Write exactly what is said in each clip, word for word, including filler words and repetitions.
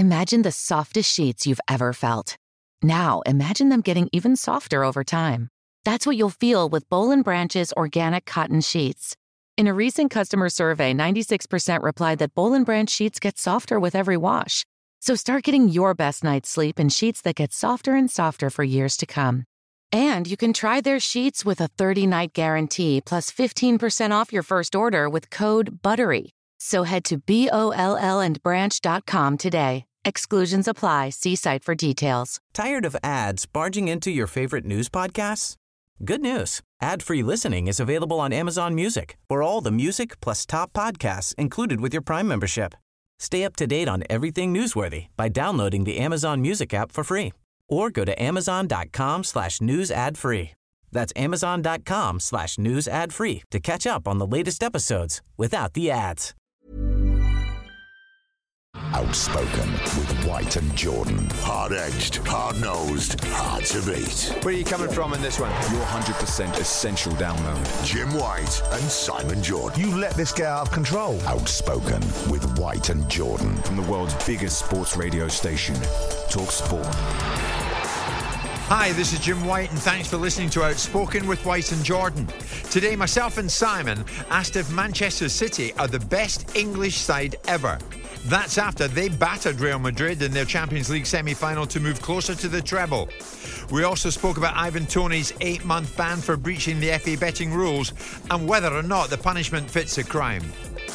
Imagine the softest sheets you've ever felt. Now, imagine them getting even softer over time. That's what you'll feel with Boll and Branch's organic cotton sheets. In a recent customer survey, ninety-six percent replied that Boll and Branch sheets get softer with every wash. So start getting your best night's sleep in sheets that get softer and softer for years to come. And you can try their sheets with a thirty-night guarantee plus fifteen percent off your first order with code BUTTERY. So head to B O L L and branch dot com today. Exclusions apply. See site for details. Tired of ads barging into your favorite news podcasts? Good news. Ad-free listening is available on Amazon Music for all the music plus top podcasts included with your Prime membership. Stay up to date on everything newsworthy by downloading the Amazon Music app for free or go to amazon.com slash news ad free. That's amazon.com slash news ad free to catch up on the latest episodes without the ads. Outspoken with White and Jordan. Hard-edged, hard-nosed, hard to beat. Where are you coming from in this one? Your one hundred percent essential download. Jim White and Simon Jordan. You let this get out of control. Outspoken with White and Jordan. From the world's biggest sports radio station, Talk Sport. Hi, this is Jim White, and thanks for listening to Outspoken with White and Jordan. Today, myself and Simon asked if Manchester City are the best English side ever. That's after they battered Real Madrid in their Champions League semi-final to move closer to the treble. We also spoke about Ivan Toney's eight-month ban for breaching the F A betting rules and whether or not the punishment fits the crime.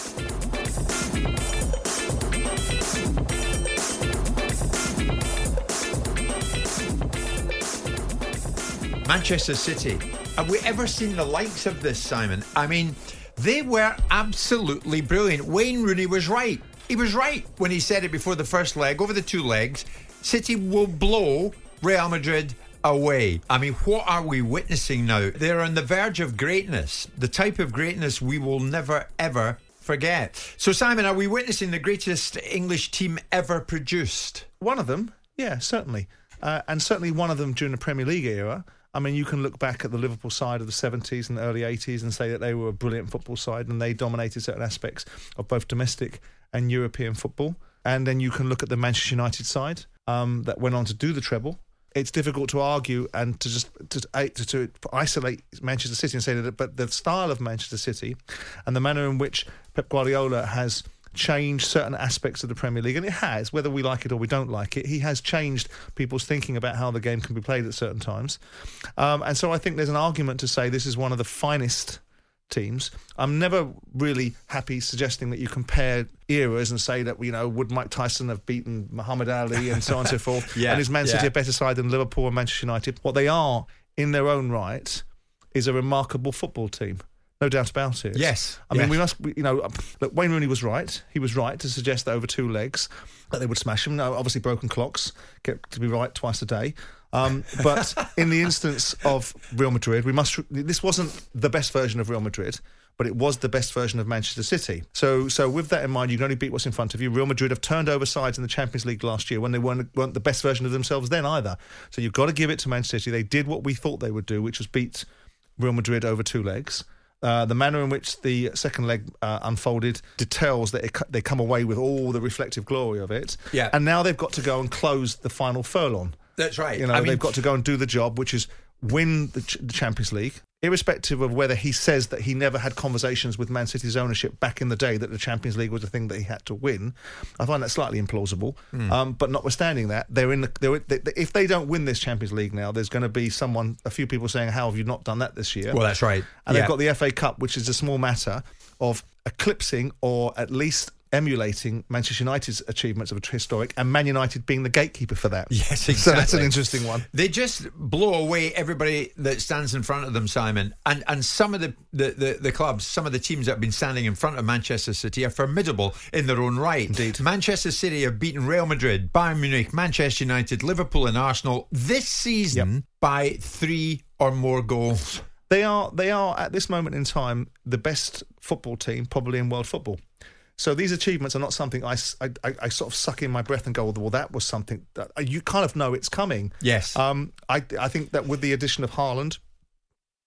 Manchester City. Have we ever seen the likes of this, Simon? I mean, they were absolutely brilliant. Wayne Rooney was right. He was right when he said it before the first leg. Over the two legs, City will blow Real Madrid away. I mean, what are we witnessing now? They're on the verge of greatness, the type of greatness we will never, ever forget. So, Simon, are we witnessing the greatest English team ever produced? One of them, yeah, certainly. Uh, and certainly one of them during the Premier League era. I mean, you can look back at the Liverpool side of the seventies and the early eighties and say that they were a brilliant football side and they dominated certain aspects of both domestic and European football. And then you can look at the Manchester United side um, that went on to do the treble. It's difficult to argue and to just to, to, to isolate Manchester City and say that, but the style of Manchester City and the manner in which Pep Guardiola has changed certain aspects of the Premier League, and it has, whether we like it or we don't like it, he has changed people's thinking about how the game can be played at certain times. Um, and so I think there's an argument to say this is one of the finest teams. I'm never really happy suggesting that you compare eras and say that, you know, would Mike Tyson have beaten Muhammad Ali and so on and so forth, yeah, and is Man City yeah. a better side than Liverpool and Manchester United? What they are in their own right is a remarkable football team. No doubt about it. Yes. I yes. mean, we must, you know, look, Wayne Rooney was right. He was right to suggest that over two legs that they would smash him. No, obviously broken clocks get to be right twice a day. Um, but in the instance of Real Madrid, we must. This wasn't the best version of Real Madrid, but it was the best version of Manchester City. So, so with that in mind, you can only beat what's in front of you. Real Madrid have turned over sides in the Champions League last year when they weren't, weren't the best version of themselves then either. So you've got to give it to Manchester City. They did what we thought they would do, which was beat Real Madrid over two legs. Uh, the manner in which the second leg uh, unfolded details that it, they come away with all the reflective glory of it. Yeah. And now they've got to go and close the final furlong. That's right. You know, I mean, they've got to go and do the job, which is win the, ch- the Champions League, irrespective of whether he says that he never had conversations with Man City's ownership back in the day that the Champions League was a thing that he had to win. I find that slightly implausible. Mm. Um, but notwithstanding that, they're in the, they're, they, if they don't win this Champions League now, there's going to be someone, a few people saying, how have you not done that this year? Well, that's right. And yeah. they've got the F A Cup, which is a small matter of eclipsing or at least emulating Manchester United's achievements of a historic, and Man United being the gatekeeper for that. Yes, exactly. So that's an interesting one. They just blow away everybody that stands in front of them, Simon. And and some of the, the, the, the clubs, some of the teams that have been standing in front of Manchester City are formidable in their own right. Indeed. Manchester City have beaten Real Madrid, Bayern Munich, Manchester United, Liverpool and Arsenal this season yep. by three or more goals. They are, they are, at this moment in time, the best football team probably in world football. So these achievements are not something I, I, I sort of suck in my breath and go, well, that was something that you kind of know it's coming. Yes. Um, I, I think that with the addition of Haaland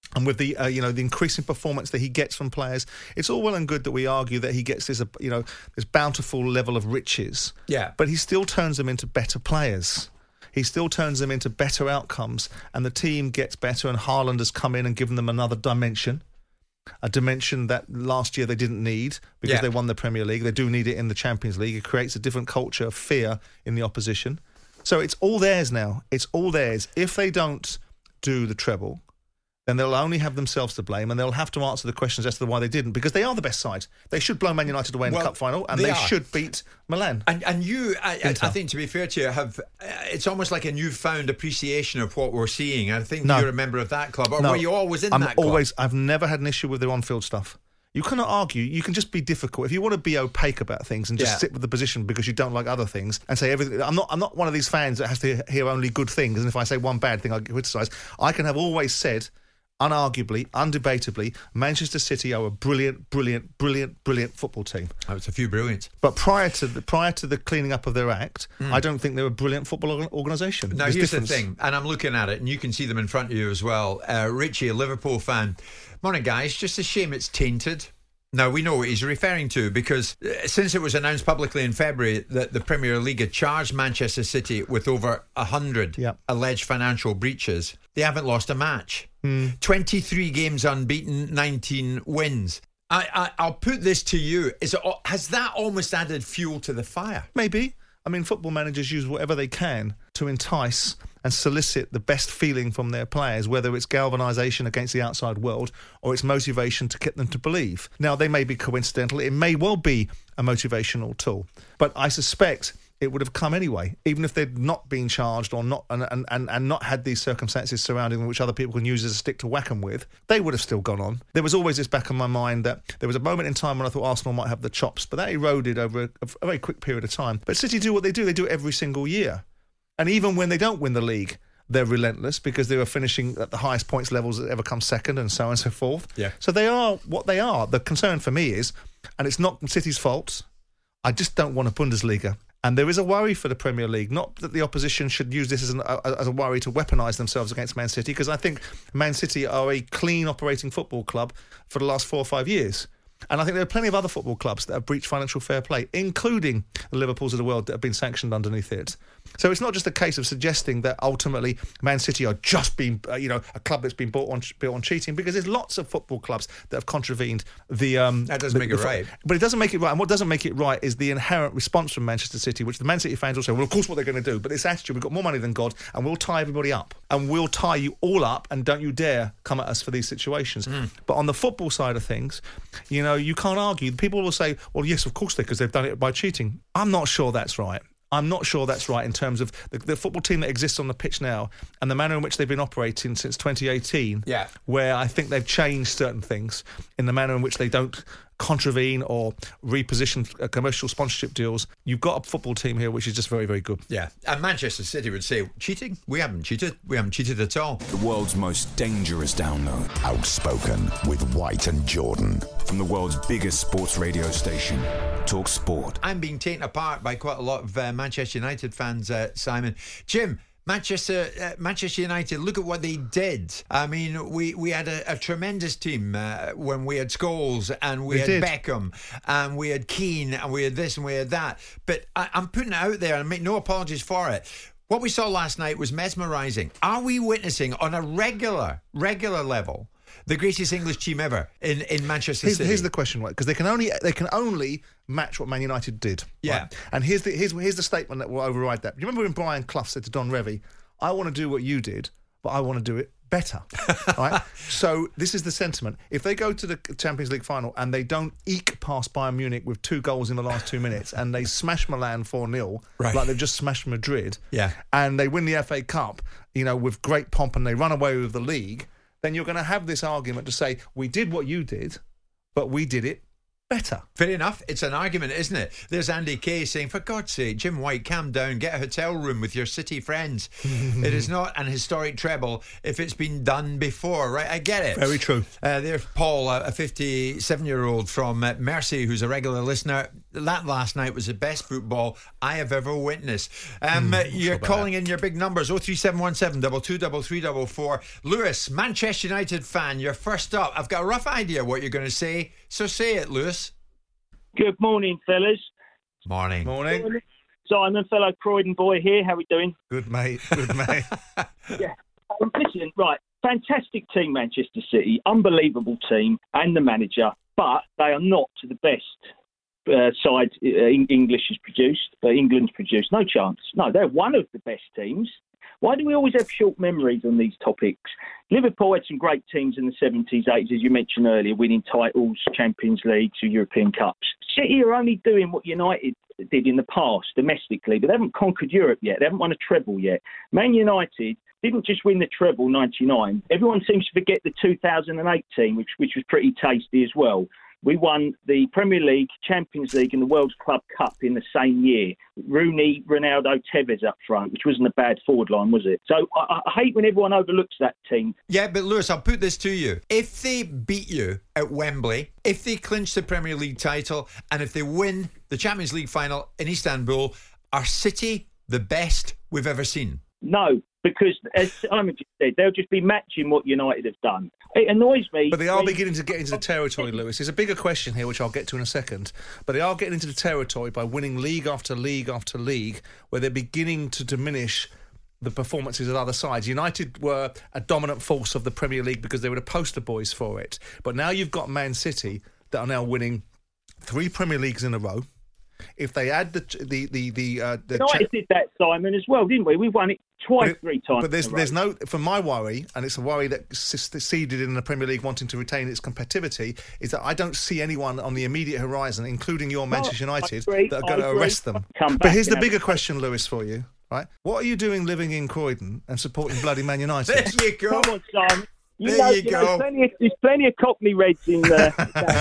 And with the uh, you know the increasing performance that he gets from players, it's all well and good that we argue that he gets this uh, you know this bountiful level of riches. Yeah. But he still turns them into better players. He still turns them into better outcomes, and the team gets better. And Haaland has come in and given them another dimension, a dimension that last year they didn't need because Yeah. they won the Premier League. They do need it in the Champions League. It creates a different culture of fear in the opposition. So it's all theirs now. It's all theirs. If they don't do the treble, then they'll only have themselves to blame, and they'll have to answer the questions as to why they didn't, because they are the best side. They should blow Man United away in Well, the cup final, and they they, are. should beat Milan. And and you, I, I, Inter. I think, to be fair to you, have uh, it's almost like a newfound appreciation of what we're seeing. I think No. you're a member of that club, or No, were you always in I'm that club? always. I've never had an issue with their on-field stuff. You cannot argue. You can just be difficult. If you want to be opaque about things and just Yeah. sit with the position because you don't like other things and say everything. I'm not. I'm not one of these fans that has to hear only good things. And if I say one bad thing, I criticise. I can have always said, unarguably, undebatably, Manchester City are a brilliant, brilliant, brilliant, brilliant football team. Oh, it's a few brilliant. But prior to the, prior to the cleaning up of their act, I don't think they're a brilliant football organ- organisation. Now, There's here's difference. the thing, and I'm looking at it, and you can see them in front of you as well. Uh, Richie, a Liverpool fan. Morning, guys. Just a shame it's tainted. Now, we know what he's referring to, because uh, since it was announced publicly in February that the Premier League had charged Manchester City with over one hundred Yep. alleged financial breaches, they haven't lost a match. Hmm. twenty-three games unbeaten, nineteen wins. I, I, I'll put this to you. Is it, has that almost added fuel to the fire? Maybe. I mean, football managers use whatever they can to entice and solicit the best feeling from their players, whether it's galvanisation against the outside world or it's motivation to get them to believe. Now, they may be coincidental. It may well be a motivational tool. But I suspect it would have come anyway, even if they'd not been charged or not and, and, and, and not had these circumstances surrounding them which other people can use as a stick to whack them with, they would have still gone on. There was always this back in my mind that there was a moment in time when I thought Arsenal might have the chops, but that eroded over a, a very quick period of time. But City do what they do. They do it every single year. And even when they don't win the league, they're relentless because they were finishing at the highest points levels that ever come second and so on and so forth. Yeah. So they are what they are. The concern for me is, and it's not City's fault, I just don't want a Bundesliga. And there is a worry for the Premier League. Not that the opposition should use this as, an, as a worry to weaponise themselves against Man City, because I think Man City are a clean operating football club for the last four or five years. And I think there are plenty of other football clubs that have breached financial fair play, including the Liverpools of the world that have been sanctioned underneath it. So it's not just a case of suggesting that ultimately Man City are just being, uh, you know, a club that's been built on built on cheating, because there's lots of football clubs that have contravened the. Um, That doesn't the, make it the, right. But it doesn't make it right. And what doesn't make it right is the inherent response from Manchester City, which the Man City fans will say, well, of course, what they're going to do. But this attitude, we've got more money than God, and we'll tie everybody up, and we'll tie you all up, and don't you dare come at us for these situations. Mm. But on the football side of things, you know, you can't argue. People will say, well, yes, of course they, because they've done it by cheating. I'm not sure that's right. I'm not sure that's right in terms of the, the football team that exists on the pitch now and the manner in which they've been operating since twenty eighteen, Yeah. where I think they've changed certain things in the manner in which they don't contravene or reposition uh, commercial sponsorship deals. You've got a football team here which is just very, very good. Yeah. And Manchester City would say, cheating? We haven't cheated. We haven't cheated at all. The world's most dangerous download. Outspoken with White and Jordan. From the world's biggest sports radio station, Talk Sport. I'm being taken apart by quite a lot of uh, Manchester United fans, uh, Simon. Jim, Manchester uh, Manchester United, look at what they did. I mean, we, we had a, a tremendous team uh, when we had Scholes and we, We had did. Beckham and we had Keane and we had this and we had that. But I, I'm putting it out there and make no apologies for it. What we saw last night was mesmerising. Are we witnessing on a regular, regular level the greatest English team ever in, in Manchester Here's, City? here's the question, right? Because they can only they can only match what Man United did. Yeah. Right? And here's the here's here's the statement that will override that. You remember when Brian Clough said to Don Revie, "I want to do what you did, but I want to do it better." Right? So this is the sentiment. If they go to the Champions League final and they don't eke past Bayern Munich with two goals in the last two minutes and they smash Milan four nil, Right. like they've just smashed Madrid, Yeah. and they win the F A Cup, you know, with great pomp, and they run away with the league, then you're going to have this argument to say, we did what you did, but we did it better. Fair enough. It's an argument, isn't it? There's Andy Kay saying, for God's sake, Jim White, calm down, get a hotel room with your City friends. It is not an historic treble if it's been done before, right? I get it. Very true. Uh, there's Paul, a fifty-seven-year-old from uh, Mersey, who's a regular listener. that last night was the best football I have ever witnessed. Um, Mm, you're sure calling that. in your big numbers, oh three seven one seven, two two, three three four four. Lewis, Manchester United fan, you're first up. I've got a rough idea what you're going to say, so say it, Lewis. Good morning, fellas. Morning. Morning. Simon, fellow Croydon boy here. How we doing? Good, mate. Good, mate. Yeah. Um, listen, right. Fantastic team, Manchester City. Unbelievable team and the manager, but they are not the best uh, side uh, English has produced, uh, England's produced. No chance. No, they're one of the best teams. Why do we always have short memories on these topics? Liverpool had some great teams in the seventies, eighties, as you mentioned earlier, winning titles, Champions Leagues, European Cups. City are only doing what United did in the past domestically, but they haven't conquered Europe yet. They haven't won a treble yet. Man United didn't just win the treble ninety-nine. Everyone seems to forget the two thousand eight team, which, which was pretty tasty as well. We won the Premier League, Champions League and the World Club Cup in the same year. Rooney, Ronaldo, Tevez up front, which wasn't a bad forward line, was it? So I, I hate when everyone overlooks that team. Yeah, but Lewis, I'll put this to you. If they beat you at Wembley, if they clinch the Premier League title, and if they win the Champions League final in Istanbul, are City the best we've ever seen? No, because as Simon just said, they'll just be matching what United have done. It annoys me. But they are when- beginning to get into the territory, Lewis. There's a bigger question here, which I'll get to in a second. But they are getting into the territory by winning league after league after league, where they're beginning to diminish the performances of other sides. United were a dominant force of the Premier League because they were the poster boys for it. But now you've got Man City that are now winning three Premier Leagues in a row. If they add the the the the, uh, the United cha- did that, Simon, as well, didn't we? We won it twice, But it- three times. But there's in a row. there's no, for my worry, and it's a worry that succeeded in the Premier League wanting to retain its competitivity, is that I don't see anyone on the immediate horizon, including your Manchester I United, agree, that are I going to agree. arrest them. Come But back here's the and bigger have- question, Lewis, for you, right? What are you doing living in Croydon and supporting bloody Man United? There you go. Come on, Simon. You There know, you you go. know, plenty of, there's plenty of Cockney Reds in there.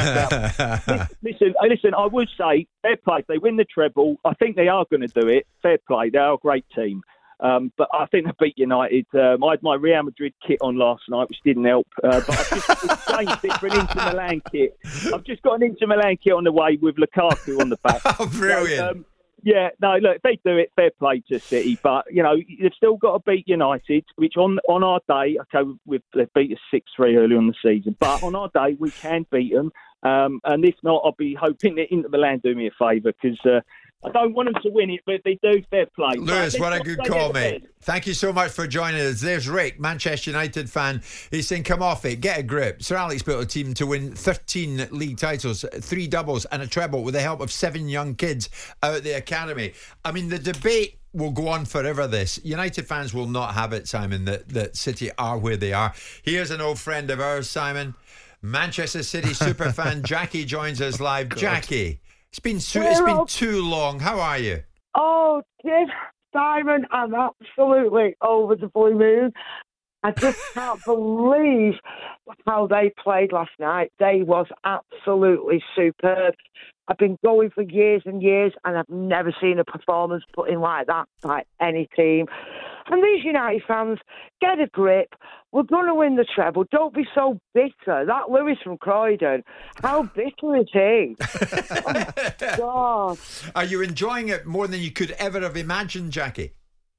listen, uh, listen, I would say, fair play. If they win the treble, I think they are going to do it. Fair play. They are a great team. Um, but I think they beat United. Um, I had my Real Madrid kit on last night, which didn't help. Uh, but I've just exchanged it for an Inter Milan kit. I've just got an Inter Milan kit on the way with Lukaku on the back. Oh, brilliant. So, um, yeah, no, look, if they do it, fair play to City. But, you know, they've still got to beat United, which on on our day, okay, we've, they've beat us six three early on the season. But on our day, we can beat them. Um, and if not, I'll be hoping that Inter Milan do me a favour because uh, I don't want them to win it, but if they do, fair play. Lewis, But what a let's good not call, forget mate. the best. Thank you so much for joining us. There's Rick, Manchester United fan. He's saying, come off it, get a grip. Sir Alex built a team to win thirteen league titles, three doubles and a treble with the help of seven young kids out at the academy. I mean, the debate will go on forever, this. United fans will not have it, Simon, that, that City are where they are. Here's an old friend of ours, Simon. Manchester City superfan Jackie joins us live. God. Jackie, it's been, so, it's been too long. How are you? Oh, Jim, Simon, I'm absolutely over the blue moon. I just can't believe how they played last night. They was absolutely superb. I've been going for years and years, and I've never seen a performance put in like that by any team. And these United fans, get a grip. We're going to win the treble. Don't be so bitter. That Lewis from Croydon, how bitter is he? Oh, God. Are you enjoying it more than you could ever have imagined, Jackie?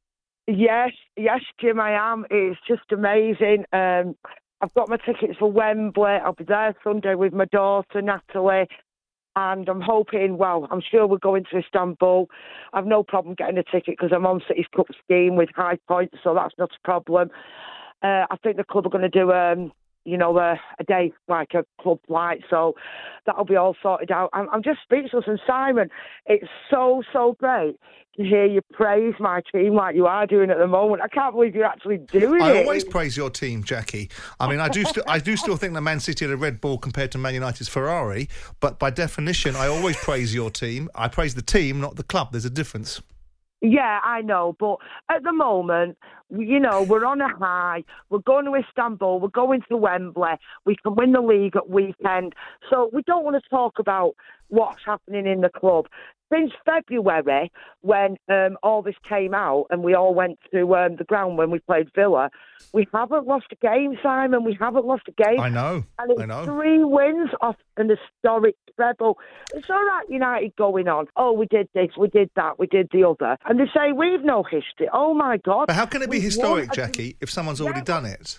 Yes, yes, Jim, I am. It's just amazing. Um, I've got my tickets for Wembley. I'll be there Sunday with my daughter, Natalie. And I'm hoping, well, I'm sure we're going to Istanbul. I've no problem getting a ticket because I'm on City's Cup scheme with high points, so that's not a problem. Uh, I think the club are going to do, um, you know, a, a day like a club flight, so that'll be all sorted out. I'm, I'm just speechless. And Simon, it's so, so great to hear you praise my team like you are doing at the moment. I can't believe you're actually doing I it. always praise your team, Jackie. I mean, I do, st- I do still think that Man City had a Red Bull compared to Man United's Ferrari, but by definition, I always praise your team. I praise the team, not the club. There's a difference. Yeah, I know, but at the moment, You know, we're on a high. We're going to Istanbul. We're going to Wembley. We can win the league at weekend. So we don't want to talk about what's happening in the club. Since February, when um, all this came out and we all went to um, the ground when we played Villa, we haven't lost a game, Simon. We haven't lost a game. I know. And it's I know. three wins off an historic treble. It's all right, United going on. Oh, we did this, we did that, we did the other. And they say we've no history. Oh, my God. But how can it be We've historic, won a- Jackie, if someone's already Yeah. done it?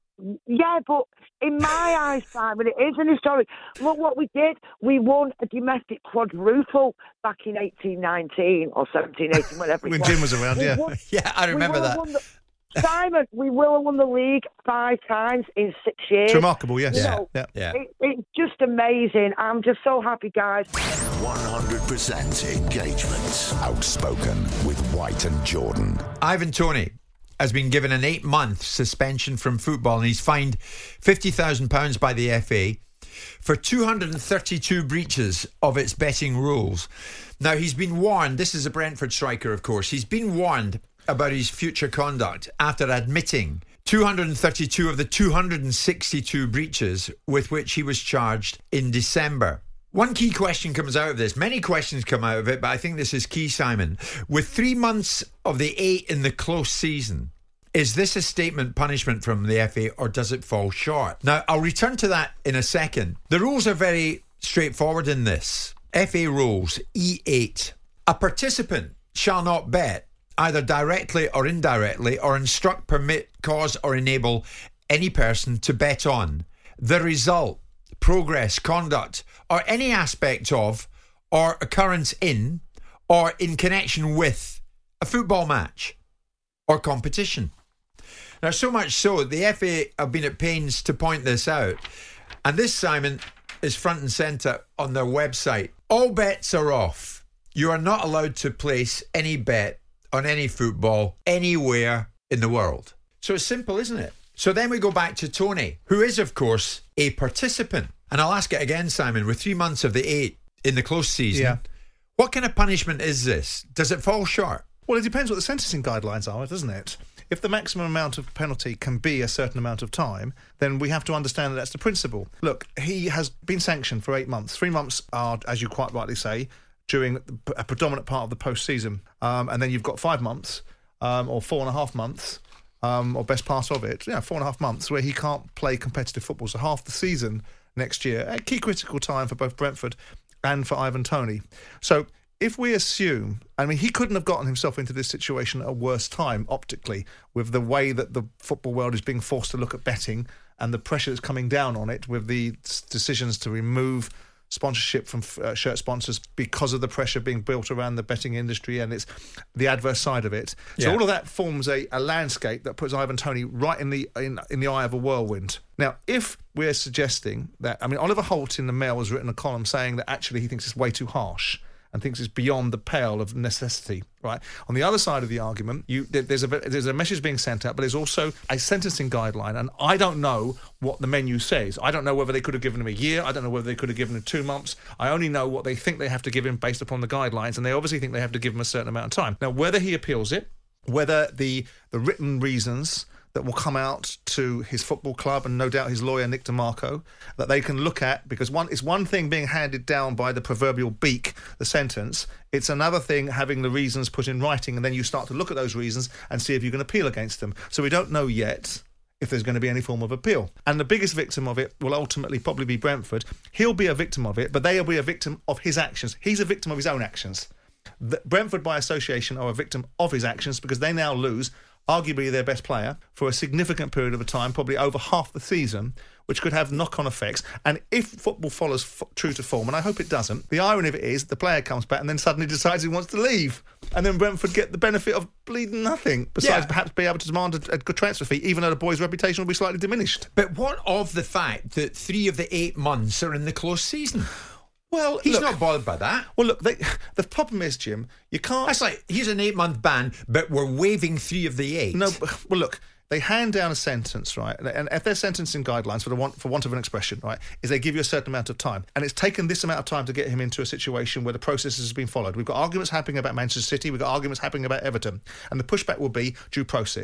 Yeah, but in my eyes, Simon, it is an historic. Look what we did. We won a domestic quadruple back in eighteen nineteen or seventeen eighteen, whatever it When was. Jim was around, We yeah. won- Yeah, I we remember will have that. won the- Simon, we will have won the league five times in six years. It's remarkable, yes. You Yeah. know, Yeah. Yeah. It, it's just amazing. I'm just so happy, guys. one hundred percent engagement. Outspoken with White and Jordan. Ivan Toney has been given an eight-month suspension from football and he's fined fifty thousand pounds by the F A for two hundred thirty-two breaches of its betting rules. Now, he's been warned, this is a Brentford striker, of course, he's been warned about his future conduct after admitting two hundred thirty-two of the two hundred sixty-two breaches with which he was charged in December. One key question comes out of this. Many questions come out of it, but I think this is key, Simon. With three months of the eight in the close season, is this a statement punishment from the F A or does it fall short? Now, I'll return to that in a second. The rules are very straightforward in this. F A rules, E eight. A participant shall not bet, either directly or indirectly, or instruct, permit, cause or enable any person to bet on the result, progress, conduct, or any aspect of, or occurrence in, or in connection with a football match or competition. Now, so much so, the F A have been at pains to point this out. And this, Simon, is front and centre on their website. All bets are off. You are not allowed to place any bet on any football anywhere in the world. So it's simple, isn't it? So then we go back to Toney, who is, of course, a participant. And I'll ask it again, Simon, with three months of the eight in the close season, Yeah. what kind of punishment is this? Does it fall short? Well, it depends what the sentencing guidelines are, doesn't it? If the maximum amount of penalty can be a certain amount of time, then we have to understand that that's the principle. Look, he has been sanctioned for eight months. Three months are, as you quite rightly say, during a predominant part of the post-season. Um, and then you've got five months um, or four and a half months um, or best part of it, yeah, four and a half months where he can't play competitive football. So half the season next year, a key critical time for both Brentford and for Ivan Toney. So if we assume, I mean, he couldn't have gotten himself into this situation at a worse time optically with the way that the football world is being forced to look at betting and the pressure that's coming down on it with the decisions to remove sponsorship from uh, shirt sponsors because of the pressure being built around the betting industry and it's the adverse side of it. So Yeah. all of that forms a, a landscape that puts Ivan Toney right in the in, in the eye of a whirlwind. Now, if we're suggesting that, I mean, Oliver Holt in the Mail has written a column saying that actually he thinks it's way too harsh and thinks it's beyond the pale of necessity, right? On the other side of the argument, you, there's a there's a message being sent out, but there's also a sentencing guideline, and I don't know what the menu says. I don't know whether they could have given him a year. I don't know whether they could have given him two months. I only know what they think they have to give him based upon the guidelines, and they obviously think they have to give him a certain amount of time. Now, whether he appeals it, whether the the written reasons that will come out to his football club and no doubt his lawyer Nick DeMarco that they can look at, because one it's one thing being handed down by the proverbial beak, the sentence, it's another thing having the reasons put in writing, and then you start to look at those reasons and see if you can appeal against them. So we don't know yet if there's going to be any form of appeal. And the biggest victim of it will ultimately probably be Brentford. He'll be a victim of it, but they'll be a victim of his actions. He's a victim of his own actions. The, Brentford, by association, are a victim of his actions because they now lose arguably their best player for a significant period of a time, probably over half the season, which could have knock-on effects. And if football follows f- true to form, and I hope it doesn't, the irony of it is the player comes back and then suddenly decides he wants to leave. And then Brentford get the benefit of bleeding nothing, besides Yeah. perhaps be able to demand a, a good transfer fee, even though the boy's reputation will be slightly diminished. But what of the fact that three of the eight months are in the close season? Well, He's look, not bothered by that. Well, look, they, the problem is, Jim, you can't... That's like, here's an eight-month ban, but we're waiving three of the eight. No, but- well, look, they hand down a sentence, right? And if their sentencing guidelines, for the want, for want of an expression, right, is they give you a certain amount of time. And it's taken this amount of time to get him into a situation where the process has been followed. We've got arguments happening about Manchester City. We've got arguments happening about Everton. And the pushback will be due process.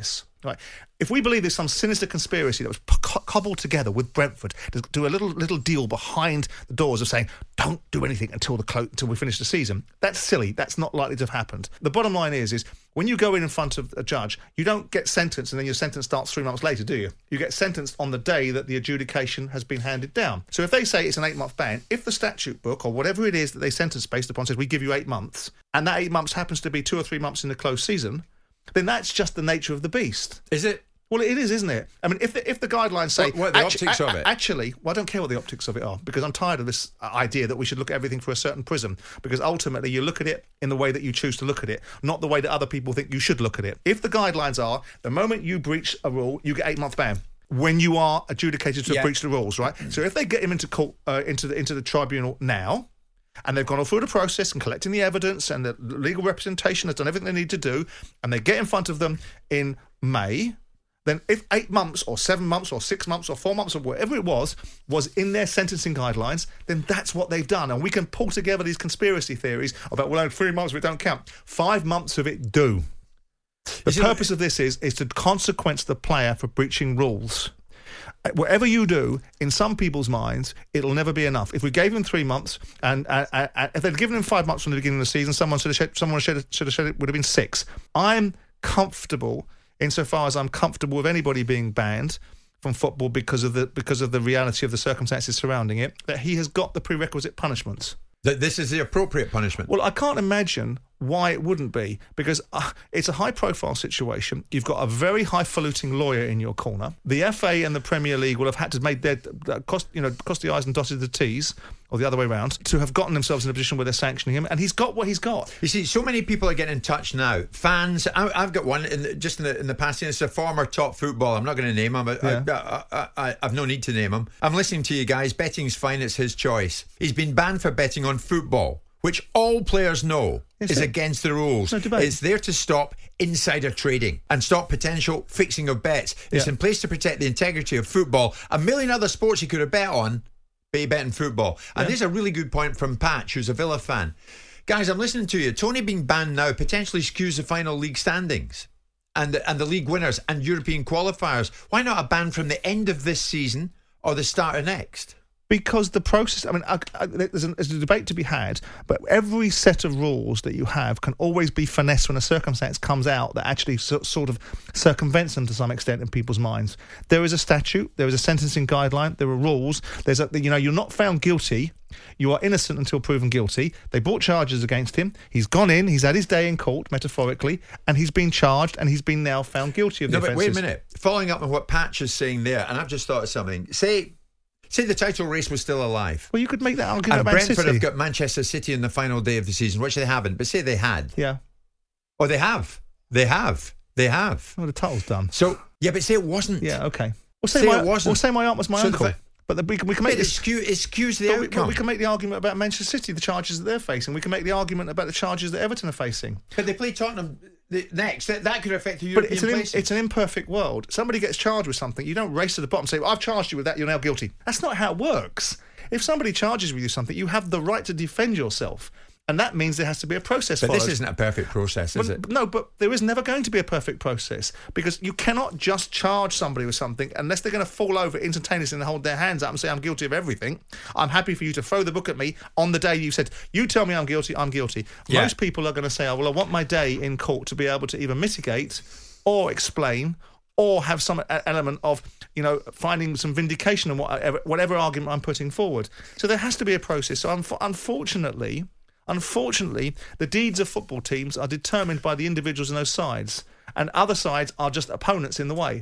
Right. If we believe there's some sinister conspiracy that was co- cobbled together with Brentford to do a little little deal behind the doors of saying, don't do anything until the clo- until we finish the season, that's silly. That's not likely to have happened. The bottom line is, is when you go in in front of a judge, you don't get sentenced and then your sentence starts three months later, do you? You get sentenced on the day that the adjudication has been handed down. So if they say it's an eight-month ban, if the statute book or whatever it is that they sentence based upon says we give you eight months, and that eight months happens to be two or three months in the closed season, then that's just the nature of the beast. Is it? Well, it is, isn't it? I mean, if the, if the guidelines say... What, what are the actu- optics a- of it? Actually, well, I don't care what the optics of it are, because I'm tired of this idea that we should look at everything through a certain prism, because ultimately you look at it in the way that you choose to look at it, not the way that other people think you should look at it. If the guidelines are, the moment you breach a rule, you get eight-month ban. When you are adjudicated to Yeah. have breached the rules, right? So if they get him into court, uh, into the into the tribunal now, and they've gone all through the process and collecting the evidence and the legal representation has done everything they need to do, and they get in front of them in May, then if eight months or seven months or six months or four months or whatever it was, was in their sentencing guidelines, then that's what they've done. And we can pull together these conspiracy theories about, well, only three months of it don't count. Five months of it do. The Is it- purpose of this is, is to consequence the player for breaching rules. Whatever you do, in some people's minds, it'll never be enough. If we gave him three months, and uh, uh, uh, if they'd given him five months from the beginning of the season, someone should have shed, someone should have, should have said it would have been six. I'm comfortable, insofar as I'm comfortable with anybody being banned from football because of the because of the reality of the circumstances surrounding it, that he has got the prerequisite punishments. That this is the appropriate punishment. Well, I can't imagine why it wouldn't be, because uh, it's a high-profile situation. You've got a very highfalutin lawyer in your corner. The F A and the Premier League will have had to make their uh, cost, you know, cross the I's and dotted the T's, or the other way around, to have gotten themselves in a position where they're sanctioning him, and he's got what he's got. You see, so many people are getting in touch now. Fans, I, I've got one in the, just in the in the past. It's a former top footballer. I'm not going to name him. I, Yeah. I, I, I, I've no need to name him. I'm listening to you guys. Betting's fine. It's his choice. He's been banned for betting on football, which all players know Is is it? against the rules. No debate. It's there to stop insider trading and stop potential fixing of bets. It's Yeah. in place to protect the integrity of football. A million other sports you could have bet on, but you bet in football. And Yeah. there's a really good point from Patch, who's a Villa fan. Guys, I'm listening to you. Tony being banned now potentially skews the final league standings and the, and the league winners and European qualifiers. Why not a ban from the end of this season or the start of next? Because the process, I mean, I, I, there's, a, there's a debate to be had, but every set of rules that you have can always be finessed when a circumstance comes out that actually so, sort of circumvents them to some extent in people's minds. There is a statute, there is a sentencing guideline, there are rules. There's a, you know, you're not found guilty. You are innocent until proven guilty. They brought charges against him. He's gone in. He's had his day in court, metaphorically, and he's been charged, and he's been now found guilty of No, the but wait a offences. minute. Following up on what Patch is saying there, and I've just thought of something. Say, say the title race was still alive. Well, you could make that argument And about Brentford City. have got Manchester City in the final day of the season, which they haven't, but say they had. Yeah. Oh, they have. They have. They have. Well, the title's done. So, yeah, but say it wasn't. Yeah, okay. We'll say, Say my, it wasn't. We'll say my aunt was my So the uncle. fa- But the, we, can, we can But make it, this. skew, it skews the But we, outcome. but we can make the argument about Manchester City, the charges that they're facing. We can make the argument about the charges that Everton are facing. But they play Tottenham the, next. That, that could affect the But European it's an, im- placing. it's an imperfect world. Somebody gets charged with something, you don't race to the bottom and say, well, I've charged you with that, you're now guilty. That's not how it works. If somebody charges with you something, you have the right to defend yourself. And that means there has to be a process But followed. this isn't a perfect process, is But- it? No, but there is never going to be a perfect process, because you cannot just charge somebody with something unless they're going to fall over instantaneously and hold their hands up and say, I'm guilty of everything. I'm happy for you to throw the book at me on the day you said, you tell me I'm guilty, I'm guilty. Yeah. Most people are going to say, oh, well, I want my day in court to be able to either mitigate or explain or have some e- element of, you know, finding some vindication in whatever, whatever argument I'm putting forward. So there has to be a process. So unf- unfortunately... Unfortunately, the deeds of football teams are determined by the individuals in those sides, and other sides are just opponents in the way.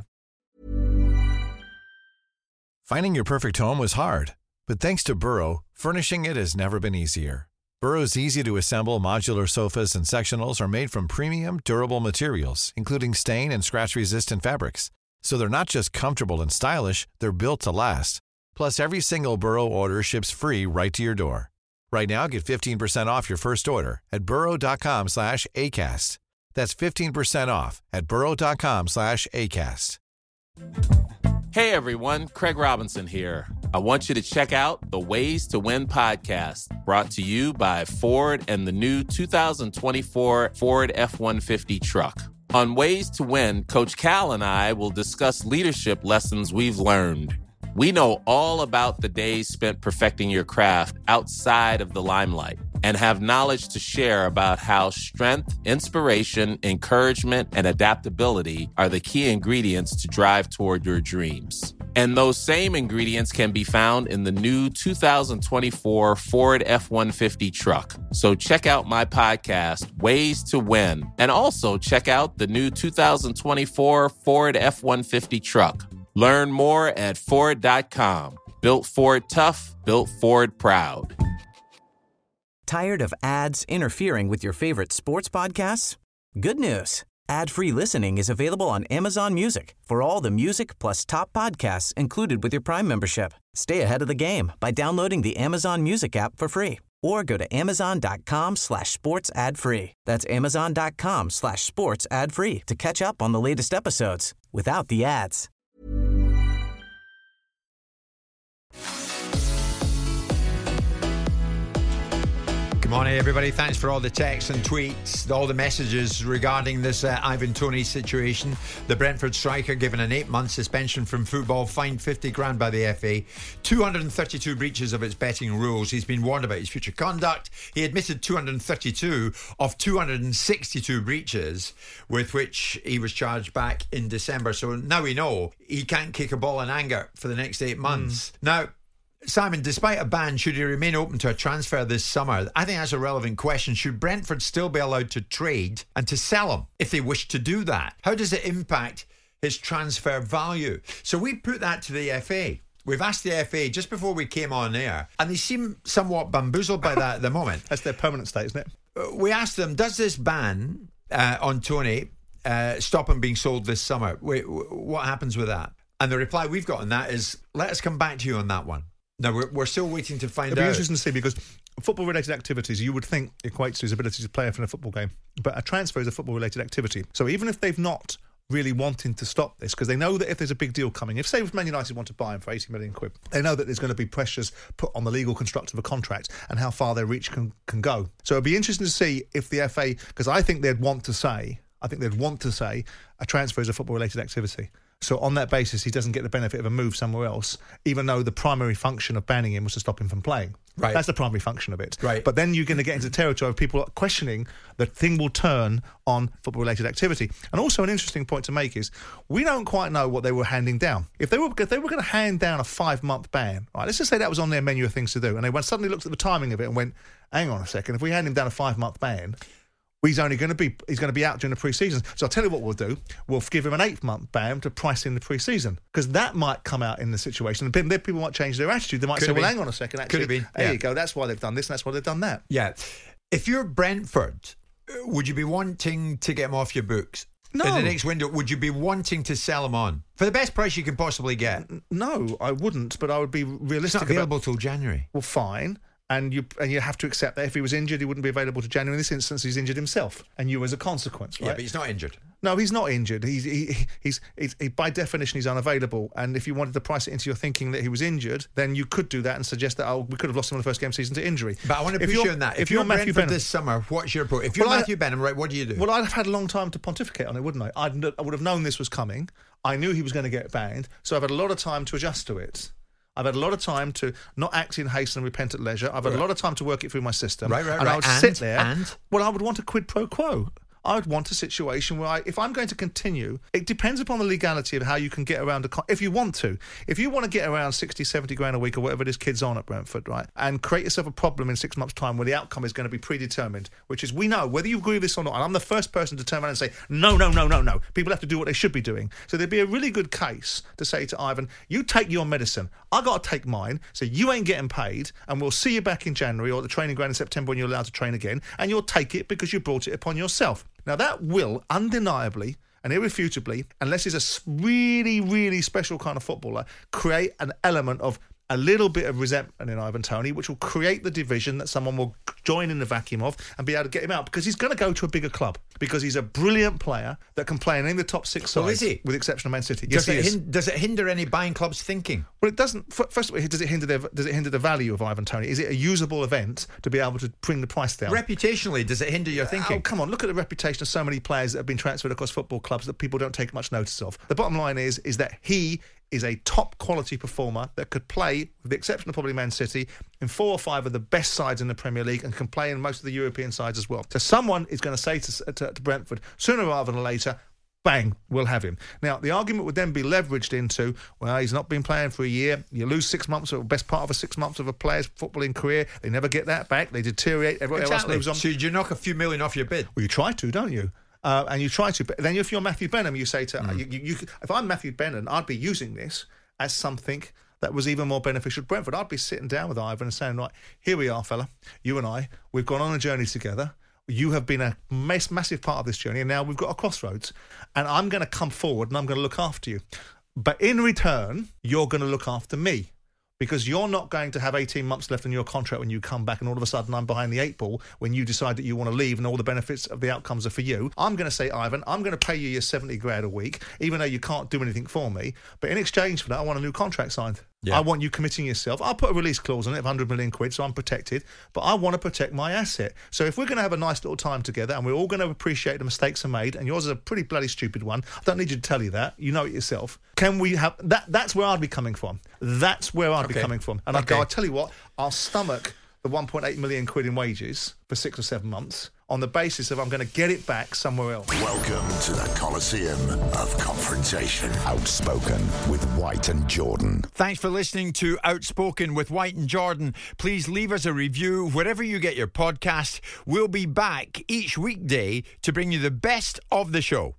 Finding your perfect home was hard, but thanks to Burrow, furnishing it has never been easier. Burrow's easy-to-assemble modular sofas and sectionals are made from premium, durable materials, including stain and scratch-resistant fabrics. So they're not just comfortable and stylish, they're built to last. Plus, every single Burrow order ships free right to your door. Right now, get fifteen percent off your first order at burrow.com slash ACAST. That's fifteen percent off at burrow.com slash ACAST. Hey everyone, Craig Robinson here. I want you to check out the Ways to Win podcast, brought to you by Ford and the new two thousand twenty-four Ford F one fifty truck. On Ways to Win, Coach Cal and I will discuss leadership lessons we've learned. We know all about the days spent perfecting your craft outside of the limelight and have knowledge to share about how strength, inspiration, encouragement, and adaptability are the key ingredients to drive toward your dreams. And those same ingredients can be found in the new two thousand twenty-four Ford F one fifty truck. So check out my podcast, Ways to Win, and also check out the new two thousand twenty-four Ford F one fifty truck. Learn more at Ford dot com. Built Ford tough, built Ford proud. Tired of ads interfering with your favorite sports podcasts? Good news. Ad-free listening is available on Amazon Music for all the music plus top podcasts included with your Prime membership. Stay ahead of the game by downloading the Amazon Music app for free or go to amazon.com slash sports ad free. That's amazon.com slash sports ad free to catch up on the latest episodes without the ads. Good morning, everybody. Thanks for all the texts and tweets, all the messages regarding this uh, Ivan Toney situation. The Brentford striker given an eight-month suspension from football, fined fifty grand by the F A, two hundred thirty-two breaches of its betting rules. He's been warned about his future conduct. He admitted two hundred thirty-two of two hundred sixty-two breaches with which he was charged back in December. So now we know he can't kick a ball in anger for the next eight months. Mm. Now, Simon, despite a ban, should he remain open to a transfer this summer? I think that's a relevant question. Should Brentford still be allowed to trade and to sell him if they wish to do that? How does it impact his transfer value? So we put that to the F A. We've asked the F A just before we came on air, and they seem somewhat bamboozled by that at the moment. That's their permanent state, isn't it? We asked them, does this ban uh, on Toney uh, stop him being sold this summer? Wait, what happens with that? And the reply we've got on that is, let us come back to you on that one. No, we're, we're still waiting to find out. It'll be interesting to see, because football-related activities, you would think, equates to his ability to play in a football game. But a transfer is a football-related activity. So even if they've not really wanting to stop this, because they know that if there's a big deal coming, if, say, if Man United want to buy him for eighty million quid, they know that there's going to be pressures put on the legal construct of a contract and how far their reach can, can go. So it'd be interesting to see if the F A, because I think they'd want to say, I think they'd want to say a transfer is a football-related activity. So on that basis, he doesn't get the benefit of a move somewhere else, even though the primary function of banning him was to stop him from playing. Right. That's the primary function of it. Right. But then you're going to get into territory of people questioning that thing will turn on football-related activity. And also an interesting point to make is we don't quite know what they were handing down. If they were if they were going to hand down a five-month ban, right, let's just say that was on their menu of things to do, and they went, suddenly looked at the timing of it and went, hang on a second, if we hand him down a five-month ban, he's only going to be he's going to be out during the pre-season. So I'll tell you what we'll do. We'll give him an eight-month ban to price in the pre-season, because that might come out in the situation. And then people might change their attitude. They might Could say, well, hang on a second, actually, Could have been. there yeah. you go. That's why they've done this and that's why they've done that. Yeah. If you're Brentford, would you be wanting to get him off your books? No. In the next window, would you be wanting to sell him on for the best price you can possibly get? No, I wouldn't, but I would be realistic. It's not available about, till January. Well, fine. And you and you have to accept that if he was injured, he wouldn't be available to January. In this instance, he's injured himself, and you as a consequence, right? Yeah, but he's not injured. No, he's not injured. He's he, he's, he's he, by definition he's unavailable. And if you wanted to price it into your thinking that he was injured, then you could do that and suggest that oh we could have lost him in the first game of the season to injury. But I want to if push you're, you on that. If, if you're, you're Matthew Brentford Benham this summer, what's your approach? If you're well, Matthew I, Benham, right, what do you do? Well, I'd have had a long time to pontificate on it, wouldn't I? I'd, I would have known this was coming. I knew he was going to get banned, so I've had a lot of time to adjust to it. I've had a lot of time to not act in haste and repent at leisure. I've had right. a lot of time to work it through my system. Right, right, and right. I would and, sit there. And? Well, I would want a quid pro quo. I would want a situation where, I, if I'm going to continue, it depends upon the legality of how you can get around a con- if you want to. If you want to get around sixty, seventy grand a week or whatever it is kids on at Brentford, right, and create yourself a problem in six months' time where the outcome is going to be predetermined, which is we know, whether you agree with this or not, and I'm the first person to turn around and say, no, no, no, no, no. People have to do what they should be doing. So there'd be a really good case to say to Ivan, you take your medicine, I got to take mine, so you ain't getting paid, and we'll see you back in January or at the training ground in September when you're allowed to train again, and you'll take it because you brought it upon yourself. Now, that will undeniably and irrefutably, unless he's a really, really special kind of footballer, create an element of a little bit of resentment in Ivan Toney, which will create the division that someone will join in the vacuum of and be able to get him out, because he's going to go to a bigger club, because he's a brilliant player that can play in any of the top six sides, well, is he? with the exception of Man City. Yes, does, he it is. hin- does it hinder any buying clubs thinking? Well, it doesn't. First of all, does it hinder their, does it hinder the value of Ivan Toney? Is it a usable event to be able to bring the price down? Reputationally, does it hinder your thinking? Oh, come on, look at the reputation of so many players that have been transferred across football clubs that people don't take much notice of. The bottom line is, is that he is a top quality performer that could play, with the exception of probably Man City, in four or five of the best sides in the Premier League, and can play in most of the European sides as well. So someone is going to say to, to, to Brentford, sooner rather than later, bang, we'll have him. Now, the argument would then be leveraged into, well, he's not been playing for a year. You lose six months, or best part of a six months of a player's footballing career. They never get that back. They deteriorate. Everyone Exactly. else moves on. So you knock a few million off your bid? Well, you try to, don't you? Uh, and you try to. But then if you're Matthew Benham, you say to, Mm. you, you, you, if I'm Matthew Benham, I'd be using this as something that was even more beneficial to Brentford. I'd be sitting down with Ivan and saying, right, here we are, fella. You and I, we've gone on a journey together. You have been a mass, massive part of this journey, and now we've got a crossroads. And I'm going to come forward and I'm going to look after you. But in return, you're going to look after me, because you're not going to have eighteen months left in your contract when you come back, and all of a sudden I'm behind the eight ball when you decide that you want to leave and all the benefits of the outcomes are for you. I'm going to say, Ivan, I'm going to pay you your seventy grand a week, even though you can't do anything for me. But in exchange for that, I want a new contract signed. Yeah. I want you committing yourself. I'll put a release clause on it of one hundred million quid, so I'm protected. But I want to protect my asset. So if we're going to have a nice little time together, and we're all going to appreciate the mistakes are made, and yours is a pretty bloody stupid one, I don't need you to tell you that. You know it yourself. Can we have that? That's where I'd be coming from. That's where I'd Okay. be coming from. And I'd Okay. go, I'll tell you what, I'll stomach the one point eight million quid in wages for six or seven months on the basis of I'm going to get it back somewhere else. Welcome to the Coliseum of Confrontation. Outspoken with White and Jordan. Thanks for listening to Outspoken with White and Jordan. Please leave us a review wherever you get your podcast. We'll be back each weekday to bring you the best of the show.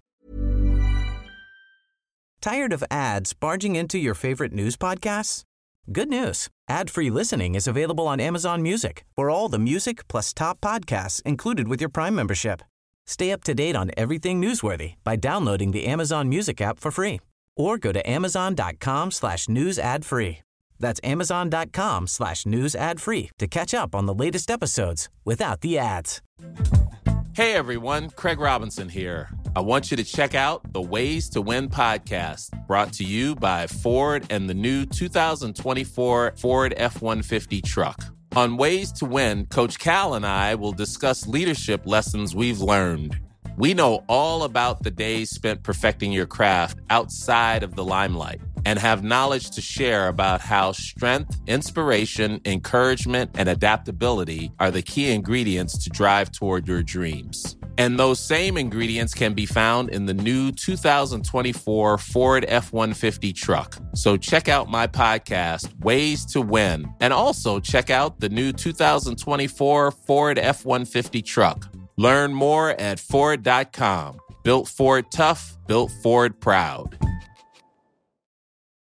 Tired of ads barging into your favorite news podcasts? Good news. Ad-free listening is available on Amazon Music for all the music plus top podcasts included with your Prime membership. Stay up to date on everything newsworthy by downloading the Amazon Music app for free, or go to amazon.com slash news ad free. That's amazon.com slash news ad free to catch up on the latest episodes without the ads. Hey everyone, Craig Robinson here. I want you to check out the Ways to Win podcast, brought to you by Ford and the new two thousand twenty-four Ford F one fifty truck. On Ways to Win, Coach Cal and I will discuss leadership lessons we've learned. We know all about the days spent perfecting your craft outside of the limelight, and have knowledge to share about how strength, inspiration, encouragement, and adaptability are the key ingredients to drive toward your dreams. And those same ingredients can be found in the new two thousand twenty-four Ford F one fifty truck. So check out my podcast, Ways to Win, and also check out the new two thousand twenty-four Ford F one fifty truck. Learn more at Ford dot com. Built Ford tough, built Ford proud.